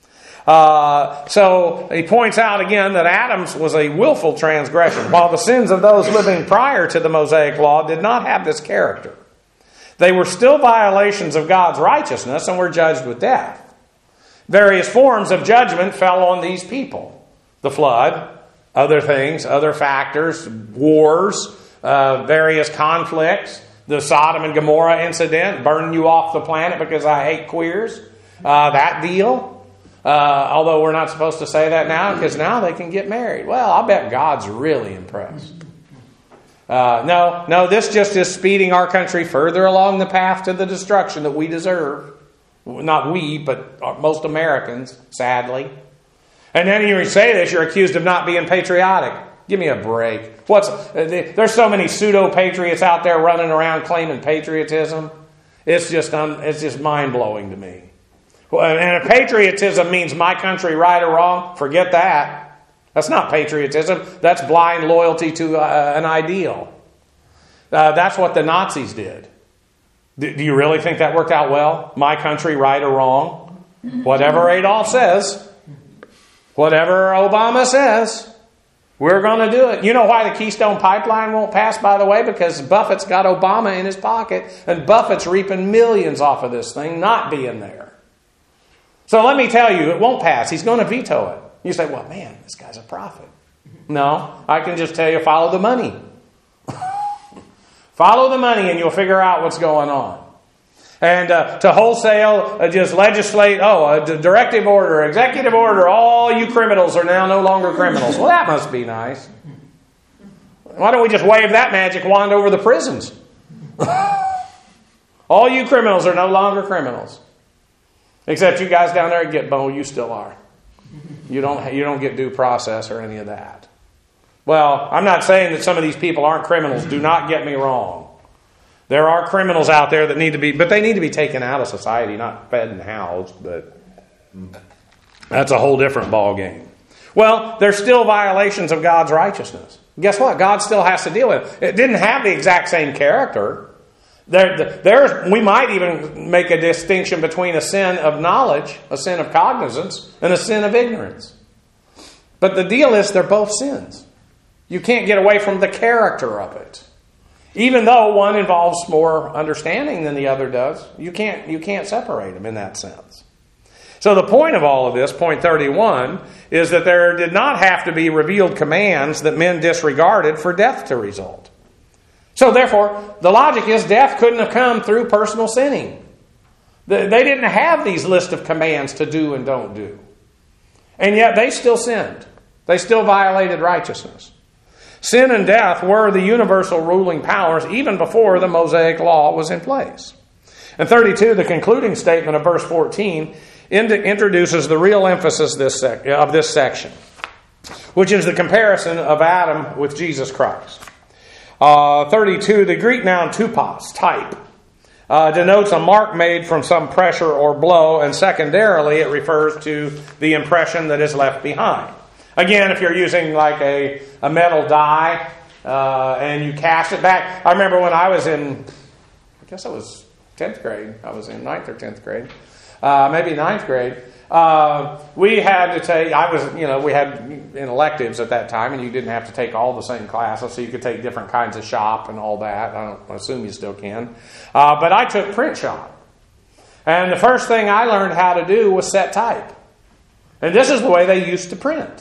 Uh, so he points out again that Adam's was a willful transgression, while the sins of those living prior to the Mosaic law did not have this character. They were still violations of God's righteousness and were judged with death. Various forms of judgment fell on these people. The flood, other things, other factors, wars, uh, various conflicts, the Sodom and Gomorrah incident, burning you off the planet because I hate queers, uh, that deal. Uh, although we're not supposed to say that now because now they can get married. Well, I bet God's really impressed. Uh, no, no, this just is speeding our country further along the path to the destruction that we deserve. Not we, but most Americans, sadly. And then you say this, you're accused of not being patriotic. Give me a break. What's there's so many pseudo-patriots out there running around claiming patriotism. It's just un, it's just mind-blowing to me. And if patriotism means my country right or wrong, forget that. That's not patriotism. That's blind loyalty to uh, an ideal. Uh, that's what the Nazis did. Do, do you really think that worked out well? My country right or wrong? Whatever Adolf says, whatever Obama says, we're going to do it. You know why the Keystone Pipeline won't pass, by the way? Because Buffett's got Obama in his pocket, and Buffett's reaping millions off of this thing not being there. So let me tell you, it won't pass. He's going to veto it. You say, well, man, this guy's a prophet. No, I can just tell you, follow the money. Follow the money and you'll figure out what's going on. And uh, to wholesale, uh, just legislate, oh, a d- directive order, executive order, all you criminals are now no longer criminals. Well, that must be nice. Why don't we just wave that magic wand over the prisons? All you criminals are no longer criminals. Except you guys down there at Gitmo, you still are. You don't, you don't get due process or any of that. Well, I'm not saying that some of these people aren't criminals. Do not get me wrong. There are criminals out there that need to be, but they need to be taken out of society, not fed and housed. But that's a whole different ball game. Well, there's still violations of God's righteousness. Guess what? God still has to deal with it. It didn't have the exact same character. There, there, we might even make a distinction between a sin of knowledge, a sin of cognizance, and a sin of ignorance. But the deal is they're both sins. You can't get away from the character of it. Even though one involves more understanding than the other does, you can't, you can't separate them in that sense. So the point of all of this, point thirty-one, is that there did not have to be revealed commands that men disregarded for death to result. So therefore, the logic is death couldn't have come through personal sinning. They didn't have these list of commands to do and don't do. And yet they still sinned. They still violated righteousness. Sin and death were the universal ruling powers even before the Mosaic law was in place. And thirty-two, the concluding statement of verse fourteen, introduces the real emphasis this sec- of this section, which is the comparison of Adam with Jesus Christ. Uh, thirty-two, the Greek noun tupos, type, uh, denotes a mark made from some pressure or blow, and secondarily it refers to the impression that is left behind. Again, if you're using like a, a metal die uh, and you cast it back. I remember when I was in, I guess I was tenth grade. I was in ninth or tenth grade. Uh, maybe ninth grade. Uh, we had to take, I was, you know, we had in electives at that time, and you didn't have to take all the same classes, so you could take different kinds of shop and all that. I don't I assume you still can. Uh, but I took print shop. And the first thing I learned how to do was set type. And this is the way they used to print.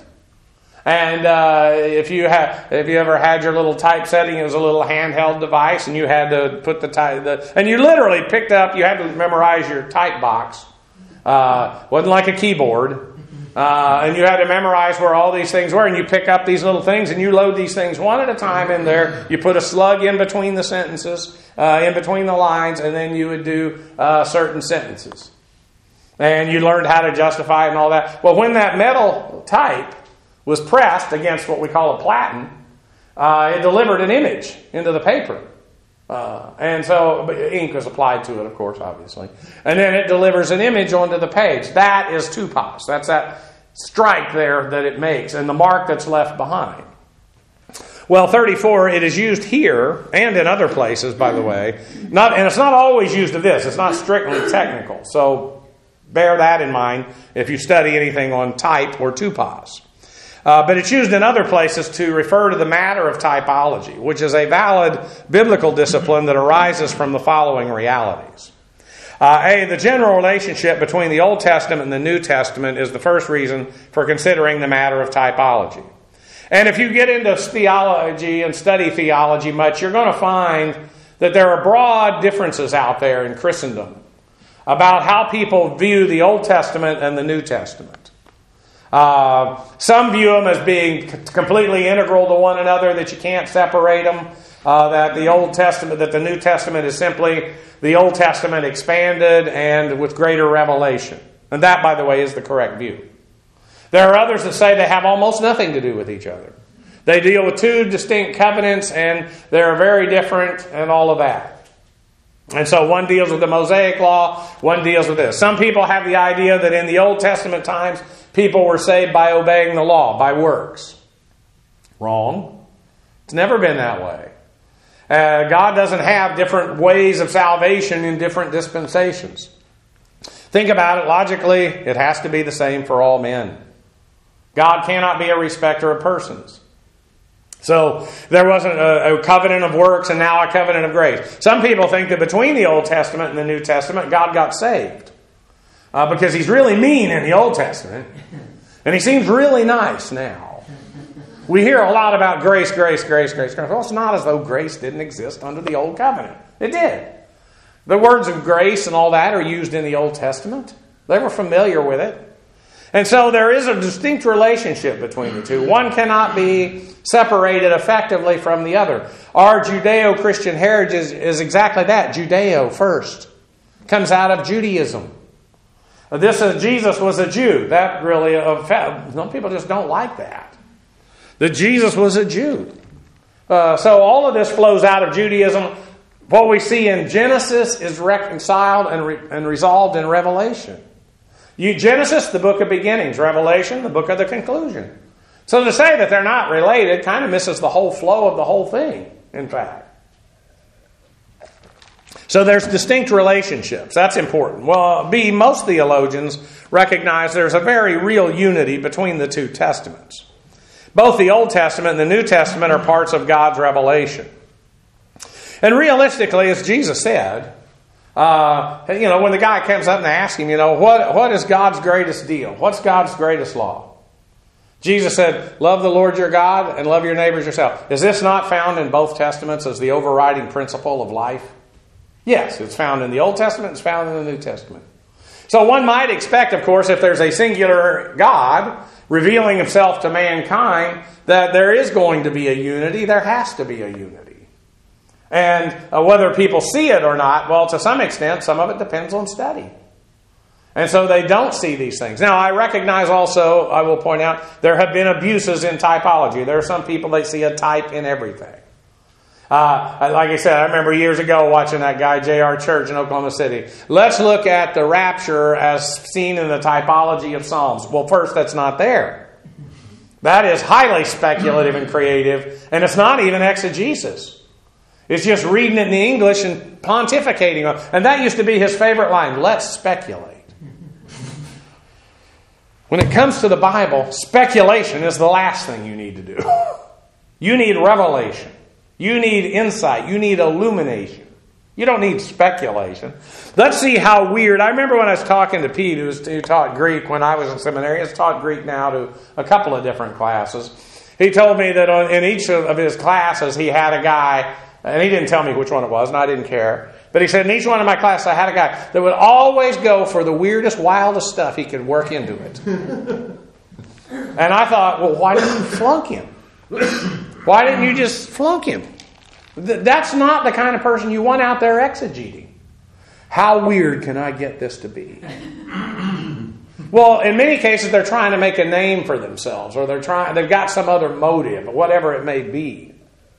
And uh, if you have, if you ever had your little typesetting, it was a little handheld device, and you had to put the type, the, and you literally picked up. You had to memorize your type box. Uh, wasn't like a keyboard, uh, and you had to memorize where all these things were. And you pick up these little things, and you load these things one at a time in there. You put a slug in between the sentences, uh, in between the lines, and then you would do uh, certain sentences. And you learned how to justify it and all that. Well, when that metal type was pressed against what we call a platen, uh, it delivered an image into the paper. Uh, and so ink was applied to it, of course, obviously. And then it delivers an image onto the page. That is tupos. That's that strike there that it makes and the mark that's left behind. Well, thirty-four, it is used here and in other places, by the way. Not, and it's not always used of this. It's not strictly technical. So bear that in mind if you study anything on type or tupos. Uh, but it's used in other places to refer to the matter of typology, which is a valid biblical discipline that arises from the following realities. Uh, A, the general relationship between the Old Testament and the New Testament is the first reason for considering the matter of typology. And if you get into theology and study theology much, you're going to find that there are broad differences out there in Christendom about how people view the Old Testament and the New Testament. Uh, some view them as being c- completely integral to one another, that you can't separate them, uh, that the Old Testament, that the New Testament is simply the Old Testament expanded and with greater revelation. And that, by the way, is the correct view. There are others that say they have almost nothing to do with each other. They deal with two distinct covenants and they're very different and all of that. And so one deals with the Mosaic law, one deals with this. Some people have the idea that in the Old Testament times, people were saved by obeying the law, by works. Wrong. It's never been that way. Uh, God doesn't have different ways of salvation in different dispensations. Think about it logically, it has to be the same for all men. God cannot be a respecter of persons. So there wasn't a, a covenant of works and now a covenant of grace. Some people think that between the Old Testament and the New Testament, God got saved. Uh, because he's really mean in the Old Testament. And he seems really nice now. We hear a lot about grace, grace, grace, grace. Well, it's not as though grace didn't exist under the Old Covenant. It did. The words of grace and all that are used in the Old Testament. They were familiar with it. And so there is a distinct relationship between the two. One cannot be separated effectively from the other. Our Judeo-Christian heritage is, is exactly that. Judeo first. Comes out of Judaism. This is, Jesus was a Jew. That really, uh, some people just don't like that. That Jesus was a Jew. Uh, so all of this flows out of Judaism. What we see in Genesis is reconciled and, re, and resolved in Revelation. You, Genesis, the book of beginnings. Revelation, the book of the conclusion. So to say that they're not related kind of misses the whole flow of the whole thing, in fact. So there's distinct relationships. That's important. Well, B, most theologians recognize there's a very real unity between the two testaments. Both the Old Testament and the New Testament are parts of God's revelation. And realistically, as Jesus said, uh, you know, when the guy comes up and asks him, you know, what, what is God's greatest deal? What's God's greatest law? Jesus said, love the Lord your God and love your neighbors yourself. Is this not found in both Testaments as the overriding principle of life? Yes, it's found in the Old Testament, it's found in the New Testament. So one might expect, of course, if there's a singular God revealing himself to mankind, that there is going to be a unity. There has to be a unity. And uh, whether people see it or not, well, to some extent, some of it depends on study. And so they don't see these things. Now, I recognize also, I will point out, there have been abuses in typology. There are some people, they see a type in everything. Uh, like I said, I remember years ago watching that guy, J R Church in Oklahoma City. Let's look at the rapture as seen in the typology of Psalms. Well, first, that's not there. That is highly speculative and creative, and it's not even exegesis. It's just reading it in the English and pontificating on it. And that used to be his favorite line, let's speculate. When it comes to the Bible, speculation is the last thing you need to do. You need revelation. You need insight. You need illumination. You don't need speculation. Let's see how weird. I remember when I was talking to Pete, who, was, who taught Greek when I was in seminary. He's taught Greek now to a couple of different classes. He told me that on, in each of his classes, he had a guy, and he didn't tell me which one it was, and I didn't care. But he said, in each one of my classes, I had a guy that would always go for the weirdest, wildest stuff he could work into it. And I thought, well, why didn't you flunk him? Why didn't you just flunk him? That's not the kind of person you want out there exegeting. How weird can I get this to be? Well, in many cases, they're trying to make a name for themselves, or they're trying, they've got some other motive, whatever it may be.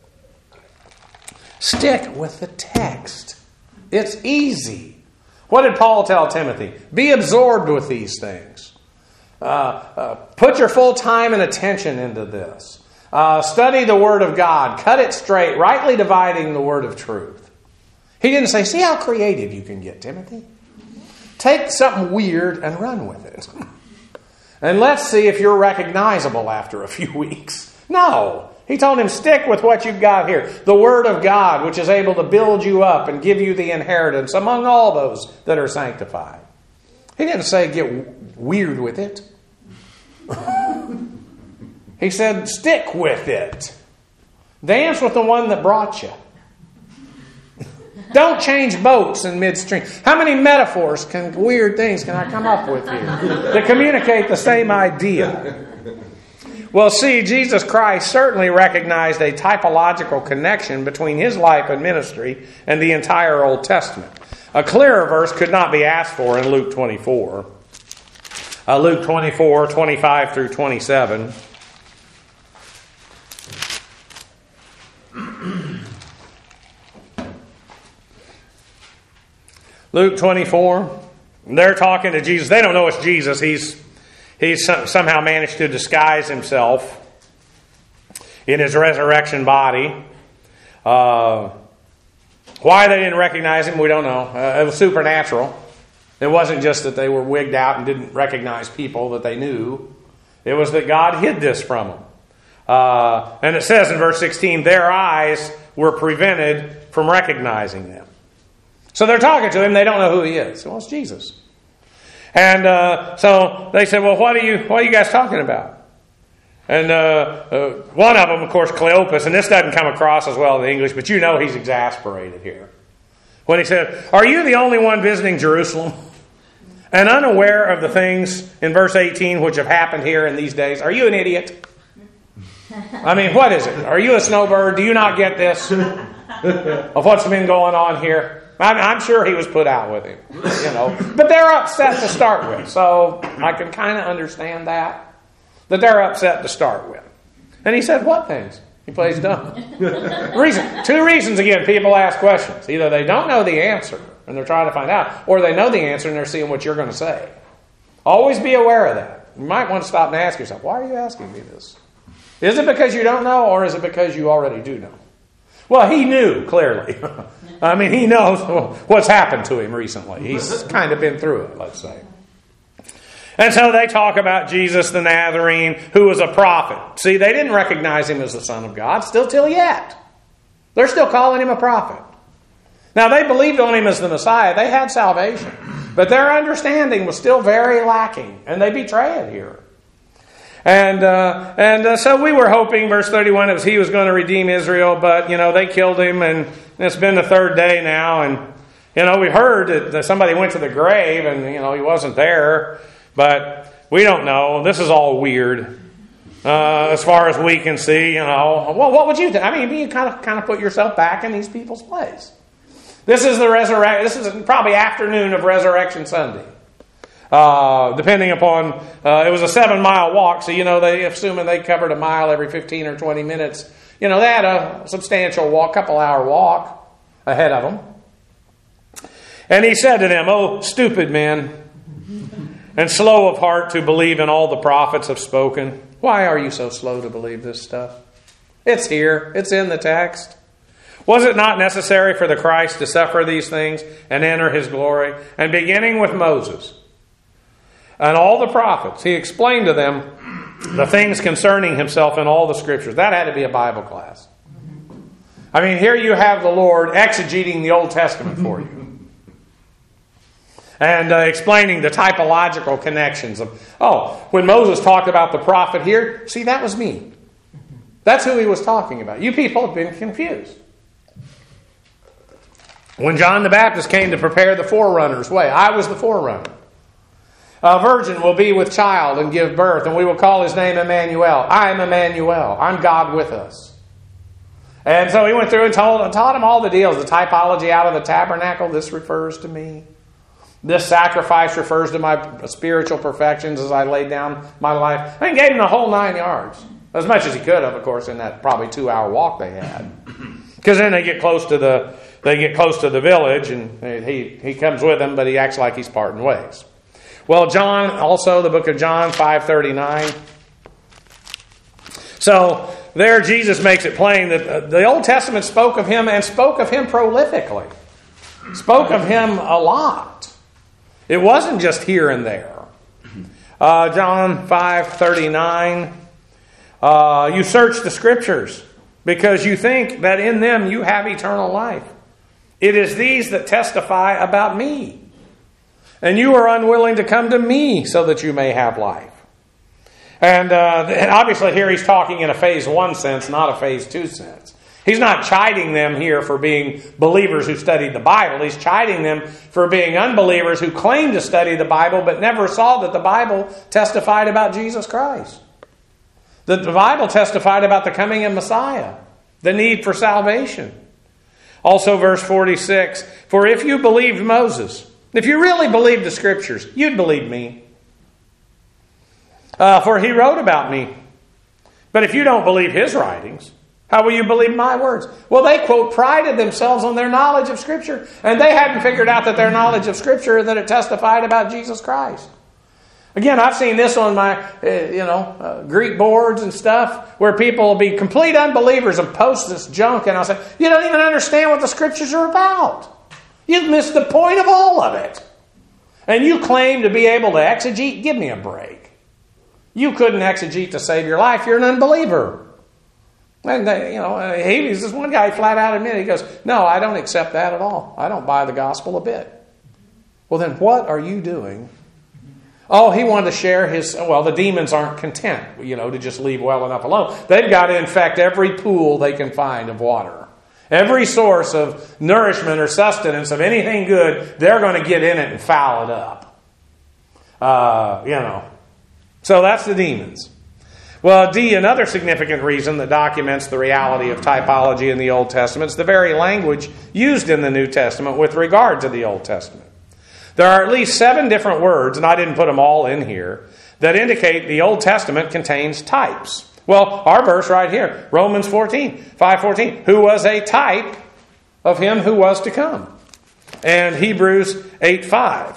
Stick with the text. It's easy. What did Paul tell Timothy? Be absorbed with these things. Uh, uh, put your full time and attention into this. Uh, study the Word of God. Cut it straight, rightly dividing the Word of truth. He didn't say, see how creative you can get, Timothy. Take something weird and run with it. And let's see if you're recognizable after a few weeks. No. He told him, stick with what you've got here. The Word of God, which is able to build you up and give you the inheritance among all those that are sanctified. He didn't say get weird with it. He said, stick with it. Dance with the one that brought you. Don't change boats in midstream. How many metaphors, can weird things can I come up with here that communicate the same idea? Well, see, Jesus Christ certainly recognized a typological connection between his life and ministry and the entire Old Testament. A clearer verse could not be asked for in Luke twenty-four. Uh, Luke twenty-four, twenty-five through twenty-seven. Luke twenty-four. They're talking to Jesus. They don't know it's Jesus. He's he's somehow managed to disguise himself in his resurrection body. Uh, why they didn't recognize him, we don't know. Uh, it was supernatural. It wasn't just that they were wigged out and didn't recognize people that they knew. It was that God hid this from them. Uh, and it says in verse sixteen, their eyes were prevented from recognizing them. So they're talking to him. They don't know who he is. Well, it's Jesus. And uh, so they said, well, what are you what are you guys talking about? And uh, uh, one of them, of course, Cleopas, and this doesn't come across as well in English, but you know he's exasperated here. When he said, are you the only one visiting Jerusalem and unaware of the things in verse eighteen which have happened here in these days? Are you an idiot? I mean, what is it? Are you a snowbird? Do you not get this? Of what's been going on here? I'm, I'm sure he was put out with him, you know. But they're upset to start with, so I can kind of understand that. That they're upset to start with. And he said, what things? He plays dumb. Reason, two reasons, again, people ask questions. Either they don't know the answer, and they're trying to find out, or they know the answer, and they're seeing what you're going to say. Always be aware of that. You might want to stop and ask yourself, why are you asking me this? Is it because you don't know, or is it because you already do know? Well, he knew, clearly. I mean, he knows what's happened to him recently. He's kind of been through it, let's say. And so they talk about Jesus the Nazarene, who was a prophet. See, they didn't recognize him as the Son of God, still till yet. They're still calling him a prophet. Now, they believed on him as the Messiah. They had salvation. But their understanding was still very lacking, and they betray it here. And uh, and uh, so we were hoping, verse thirty-one, it was he was going to redeem Israel, but, you know, they killed him, and it's been the third day now, and, you know, we heard that somebody went to the grave, and, you know, he wasn't there, but we don't know. This is all weird, uh, as far as we can see, you know. Well, what would you think? I mean, you kind of kind of put yourself back in these people's place. This is the resurrection. This is probably afternoon of Resurrection Sunday. Uh, depending upon, uh, it was a seven mile walk, so, you know, they, assuming they covered a mile every fifteen or twenty minutes, you know, they had a substantial walk, couple hour walk ahead of them. And he said to them, "Oh, stupid men, and slow of heart to believe in all the prophets have spoken. Why are you so slow to believe this stuff? It's here. It's in the text. Was it not necessary for the Christ to suffer these things and enter his glory?" And beginning with Moses and all the prophets, he explained to them the things concerning himself in all the scriptures. That had to be a Bible class. I mean, here you have the Lord exegeting the Old Testament for you. And uh, explaining the typological connections of, oh, when Moses talked about the prophet here, see, that was me. That's who he was talking about. You people have been confused. When John the Baptist came to prepare the forerunner's way, I was the forerunner. A virgin will be with child and give birth, and we will call his name Emmanuel. I am Emmanuel. I'm God with us. And so he went through and told, taught him all the deals. The typology out of the tabernacle, this refers to me. This sacrifice refers to my spiritual perfections as I laid down my life. I mean, gave him the whole nine yards. As much as he could have, of course, in that probably two-hour walk they had. Because then they get close to the they get close to the village, and he, he comes with them, but he acts like he's parting ways. Well, John, also the book of John, five thirty-nine. So there Jesus makes it plain that the Old Testament spoke of him and spoke of him prolifically. Spoke of him a lot. It wasn't just here and there. Uh, John five thirty-nine. Uh, you search the scriptures because you think that in them you have eternal life. It is these that testify about me. And you are unwilling to come to me so that you may have life. And, uh, and obviously here he's talking in a phase one sense, not a phase two sense. He's not chiding them here for being believers who studied the Bible. He's chiding them for being unbelievers who claim to study the Bible but never saw that the Bible testified about Jesus Christ. That the Bible testified about the coming of Messiah, the need for salvation. Also verse forty-six, for if you believed Moses, if you really believed the Scriptures, you'd believe me. Uh, for he wrote about me. But if you don't believe his writings, how will you believe my words? Well, they, quote, prided themselves on their knowledge of Scripture. And they hadn't figured out that their knowledge of Scripture, that it testified about Jesus Christ. Again, I've seen this on my, uh, you know, uh, Greek boards and stuff, where people will be complete unbelievers and post this junk. And I'll say, you don't even understand what the Scriptures are about. You've missed the point of all of it. And you claim to be able to exegete? Give me a break. You couldn't exegete to save your life. You're an unbeliever. And, they, you know, he was this one guy flat out admitted, he goes, no, I don't accept that at all. I don't buy the gospel a bit. Well, then what are you doing? Oh, he wanted to share his, well, the demons aren't content, you know, to just leave well enough alone. They've got to infect every pool they can find of water. Every source of nourishment or sustenance of anything good, they're going to get in it and foul it up. Uh, you know. So that's the demons. Well, D, another significant reason that documents the reality of typology in the Old Testament is the very language used in the New Testament with regard to the Old Testament. There are at least seven different words, and I didn't put them all in here, that indicate the Old Testament contains types. Well, our verse right here, Romans fourteen, five fourteen, who was a type of him who was to come. And Hebrews eight five.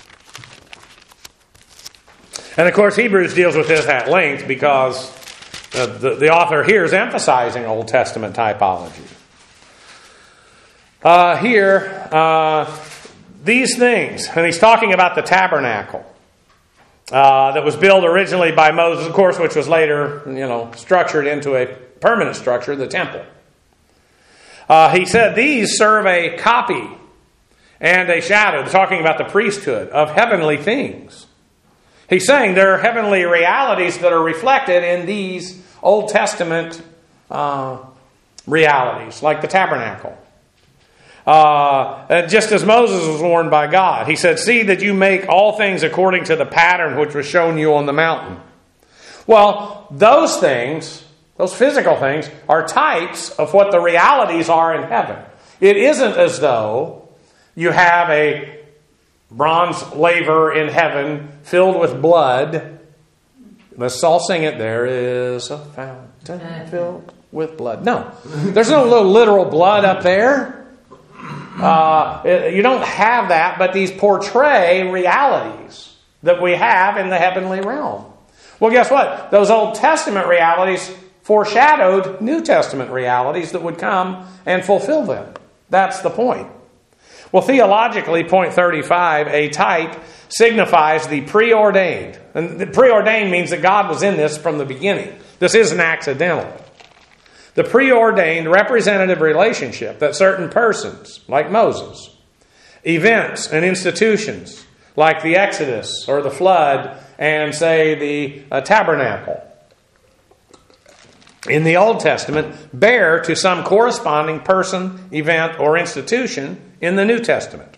And of course, Hebrews deals with this at length because Uh, the, the author here is emphasizing Old Testament typology. Uh, here, uh, these things, and he's talking about the tabernacle uh, that was built originally by Moses, of course, which was later, you know, structured into a permanent structure, the temple. Uh, he said these serve a copy and a shadow, talking about the priesthood, of heavenly things. He's saying there are heavenly realities that are reflected in these Old Testament uh, realities, like the tabernacle. Uh, just as Moses was warned by God. He said, see that you make all things according to the pattern which was shown you on the mountain. Well, those things, those physical things, are types of what the realities are in heaven. It isn't as though you have a bronze laver in heaven filled with blood. Let's all sing it. There is a fountain filled with blood. No, there's no little literal blood up there. Uh, you don't have that, but these portray realities that we have in the heavenly realm. Well, guess what? Those Old Testament realities foreshadowed New Testament realities that would come and fulfill them. That's the point. Well, theologically, point thirty-five, a type signifies the preordained. And the preordained means that God was in this from the beginning. This isn't accidental. The preordained representative relationship that certain persons, like Moses, events and institutions, like the Exodus or the flood, and say the uh, tabernacle, in the Old Testament, bear to some corresponding person, event, or institution in the New Testament.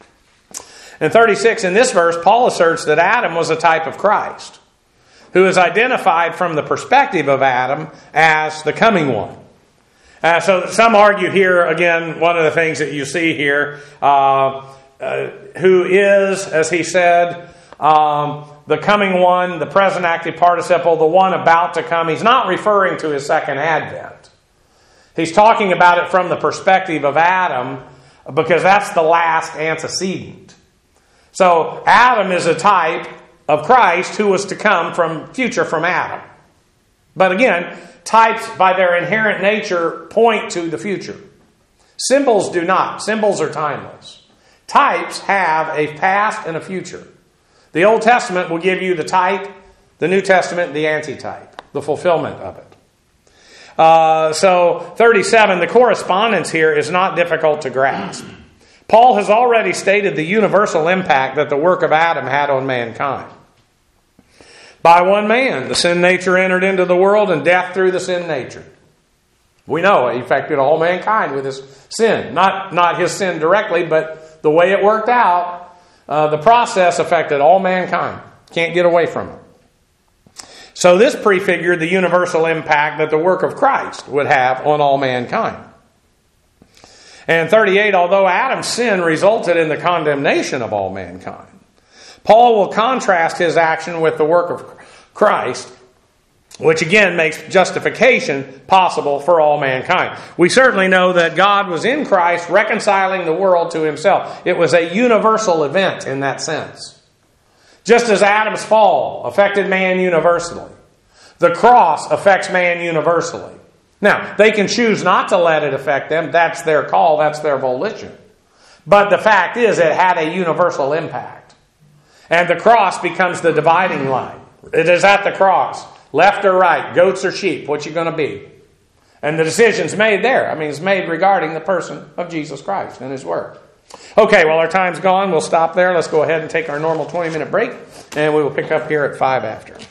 In thirty-six, in this verse, Paul asserts that Adam was a type of Christ, who is identified from the perspective of Adam as the coming one. Uh, so some argue here, again, one of the things that you see here, uh, uh, who is, as he said, um, the coming one, the present active participle, the one about to come. He's not referring to his second advent. He's talking about it from the perspective of Adam, because that's the last antecedent. So Adam is a type of Christ who was to come from future from Adam. But again, types by their inherent nature point to the future. Symbols do not. Symbols are timeless. Types have a past and a future. The Old Testament will give you the type, the New Testament, the antitype, the fulfillment of it. Uh, so, thirty-seven, the correspondence here is not difficult to grasp. Paul has already stated the universal impact that the work of Adam had on mankind. By one man, the sin nature entered into the world, and death through the sin nature. We know it affected all mankind with his sin. Not, not his sin directly, but the way it worked out, uh, the process affected all mankind. Can't get away from it. So this prefigured the universal impact that the work of Christ would have on all mankind. And thirty-eight, although Adam's sin resulted in the condemnation of all mankind, Paul will contrast his action with the work of Christ, which again makes justification possible for all mankind. We certainly know that God was in Christ reconciling the world to himself. It was a universal event in that sense. Just as Adam's fall affected man universally, the cross affects man universally. Now, they can choose not to let it affect them. That's their call. That's their volition. But the fact is, it had a universal impact. And the cross becomes the dividing line. It is at the cross. Left or right, goats or sheep, what you going to be? And the decision's made there. I mean, it's made regarding the person of Jesus Christ and his work. Okay, well, our time's gone. We'll stop there. Let's go ahead and take our normal twenty-minute break. And we will pick up here at five after.